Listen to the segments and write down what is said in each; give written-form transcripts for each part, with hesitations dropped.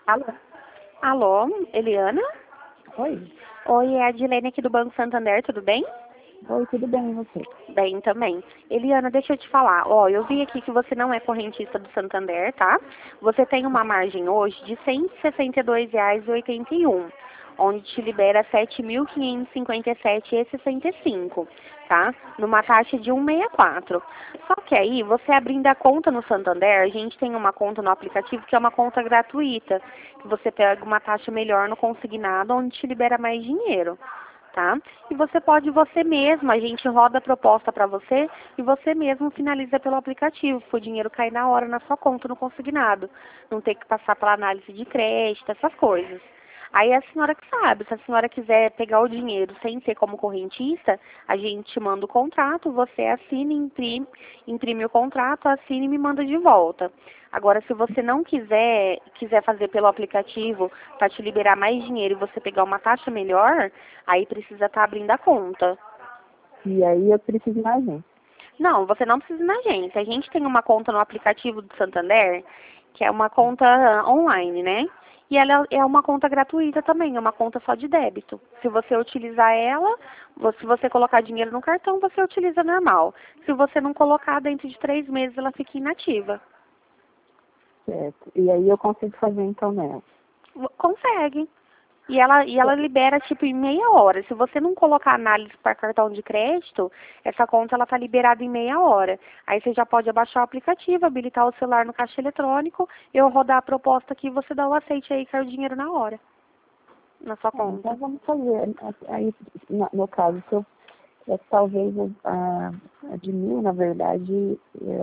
Alô? Alô, Eliana? Oi. Oi, é a Adilene aqui do Banco Santander, tudo bem? Oi, tudo bem e você? Bem também. Eliana, deixa eu te falar. Ó, eu vi aqui que você não é correntista do Santander, tá? Você tem uma margem hoje de R$ 162,81, onde te libera R$ 7.557,65, tá? Numa taxa de 1,64. Só que aí, você abrindo a conta no Santander, a gente tem uma conta no aplicativo que é uma conta gratuita, que você pega uma taxa melhor no consignado, onde te libera mais dinheiro. Tá? E você mesmo, a gente roda a proposta para você e você mesmo finaliza pelo aplicativo, para o dinheiro cair na hora na sua conta no consignado. Não ter que passar pela análise de crédito, essas coisas. Aí a senhora que sabe, se a senhora quiser pegar o dinheiro sem ser como correntista, a gente manda o contrato, você assina, imprime o contrato, assina e me manda de volta. Agora, se você não quiser fazer pelo aplicativo para te liberar mais dinheiro e você pegar uma taxa melhor, aí precisa estar abrindo a conta. E aí eu preciso ir na agência. Não, você não precisa ir na agência. A gente tem uma conta no aplicativo do Santander, que é uma conta online, né? E ela é uma conta gratuita também, é uma conta só de débito. Se você utilizar ela, se você colocar dinheiro no cartão, você utiliza normal. Se você não colocar, dentro de 3 meses ela fica inativa. Certo. E aí eu consigo fazer então nela. Consegue. E ela libera, tipo, em meia hora. Se você não colocar análise para cartão de crédito, essa conta ela tá liberada em meia hora. Aí você já pode abaixar o aplicativo, habilitar o celular no caixa eletrônico, eu rodar a proposta aqui e você dá o aceite aí, cai o dinheiro na hora, na sua conta. Então vamos fazer. Aí, no caso, se eu, talvez a de 1.000, na verdade,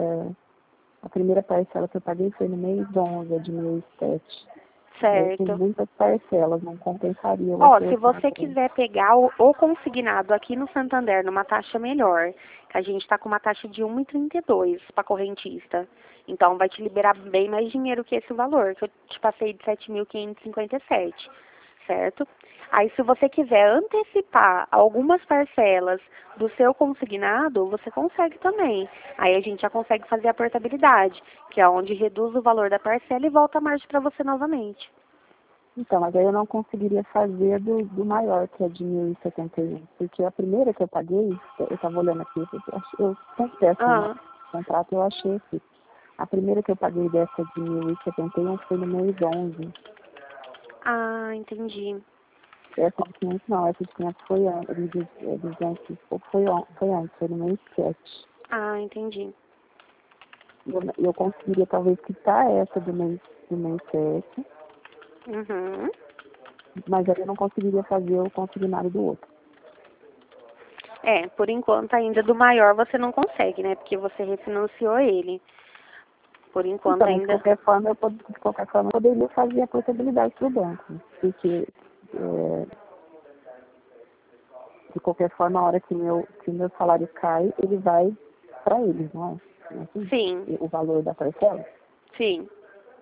a primeira parcela que eu paguei foi no mês 11, a de 1.007. Tem Certo. muitas parcelas, não compensaria eu Ó, se acertar. você quiser pegar o consignado aqui no Santander numa taxa melhor, que a gente está com uma taxa de 1,32 para correntista. Então vai te liberar bem mais dinheiro que esse valor, que eu te passei de 7.557, certo? Aí se você quiser antecipar algumas parcelas do seu consignado, você consegue também. Aí a gente já consegue fazer a portabilidade, que é onde reduz o valor da parcela e volta a margem para você novamente. Então, mas aí eu não conseguiria fazer do maior, que é de 1.071, porque a primeira que eu paguei, eu estava olhando aqui, eu sempre peço um Ah, contrato, eu achei aqui. A primeira que eu paguei dessa de 1.071 foi no mês 11. entendi. Essa de 500 não, essa de 500 foi antes, de 200 e pouco foi antes, foi no mês 7. Entendi. Eu conseguiria talvez quitar essa do mês 7, Uhum. mas aí eu não conseguiria fazer o consignado do outro. É, por enquanto ainda do maior você não consegue, né? Porque você refinanciou ele. Por enquanto Então, mas ainda. de qualquer forma, eu poderia fazer a portabilidade para o banco, porque de qualquer forma, a hora que meu salário cai, ele vai para eles, não é? Não é assim? Sim, O valor da parcela. sim.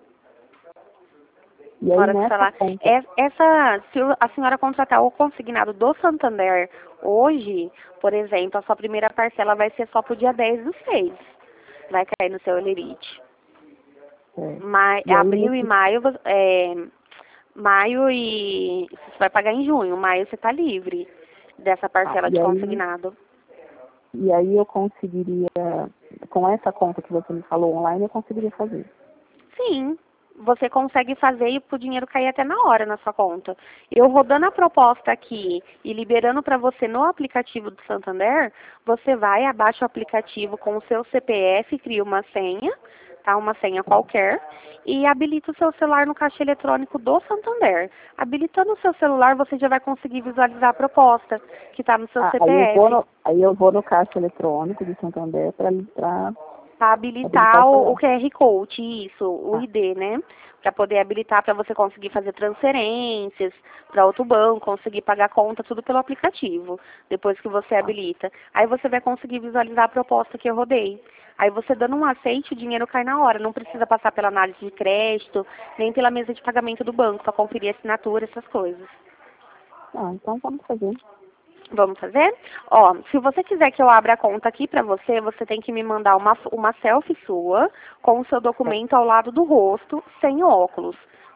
E aí Hora que nessa falar. conta, Se a senhora contratar o consignado do Santander hoje, por exemplo, a sua primeira parcela vai ser só pro dia 10/6. Vai cair no seu Elerite. e aí Abril e maio, maio e você vai pagar em junho. Maio você está livre dessa ah, parcela e de aí, consignado. e aí eu conseguiria, com essa conta que você me falou online, eu conseguiria fazer. Sim, você consegue fazer e o dinheiro cair até na hora na sua conta. Eu rodando a proposta aqui e liberando para você no aplicativo do Santander, você vai, abaixa o aplicativo com o seu CPF, cria uma senha, tá? Uma senha qualquer, e habilita o seu celular no caixa eletrônico do Santander. Habilitando o seu celular, você já vai conseguir visualizar a proposta que está no seu Ah, CPF. aí eu vou no caixa eletrônico do Santander para Para habilitar o habilitar o celular. QR Code, isso, o Ah, ID, né? Para poder habilitar para você conseguir fazer transferências para outro banco, conseguir pagar conta, tudo pelo aplicativo, depois que você tá. habilita. Aí você vai conseguir visualizar a proposta que eu rodei. Aí você dando um aceite, o dinheiro cai na hora. Não precisa passar pela análise de crédito, nem pela mesa de pagamento do banco, para conferir assinatura, essas coisas. Então vamos fazer. Vamos fazer? Ó, se você quiser que eu abra a conta aqui pra você, você tem que me mandar uma selfie sua com o seu documento ao lado do rosto, sem óculos.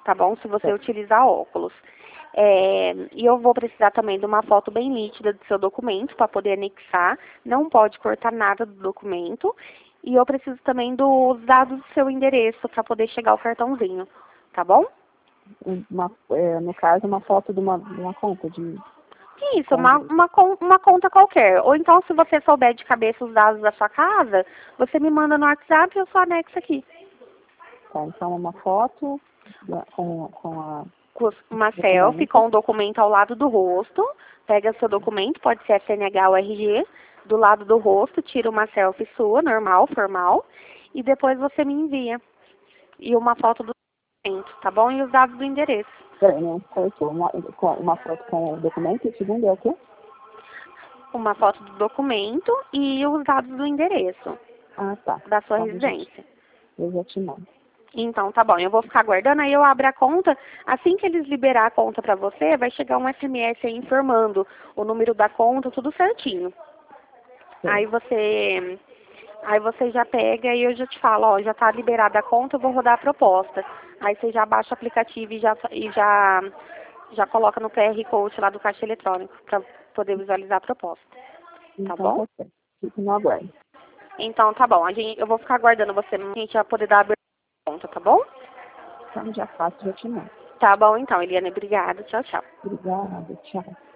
tá bom? Se você utilizar óculos. E eu vou precisar também de uma foto bem nítida do seu documento para poder anexar. Não pode cortar nada do documento. E eu preciso também dos dados do seu endereço para poder chegar o cartãozinho, tá bom? No caso, uma foto de uma conta de... Isso, uma conta qualquer. Ou então, se você souber de cabeça os dados da sua casa, você me manda no WhatsApp e eu só anexo aqui. Tá, então uma foto com Uma selfie com o documento ao lado do rosto. Pega seu documento, pode ser SNH ou RG, do lado do rosto, tira uma selfie sua, normal, formal, e depois você me envia. E uma foto do documento, tá bom? E os dados do endereço. Peraí, não cortou. Uma foto com o documento e o segundo é o quê? Uma foto do documento e os dados do endereço. Ah, tá. Da sua Então, residência. Eu já te mando. Então, tá bom. Eu vou ficar aguardando, aí eu abro a conta. Assim que eles liberar a conta pra você, vai chegar um SMS aí informando o número da conta, tudo certinho. Sim. Aí você já pega e eu já te falo, ó, já tá liberada a conta, eu vou rodar a proposta. Aí você já baixa o aplicativo e já coloca no QR Code lá do caixa eletrônico pra poder visualizar a proposta. Tá Então, bom? tá certo. Fique no aguardo. Então, tá bom. Eu vou ficar aguardando você, a gente vai poder dar a abertura da conta, tá bom? Então, já faço, já te mando. Tá bom, então, Eliane. Obrigada. Tchau, tchau. Obrigada, tchau.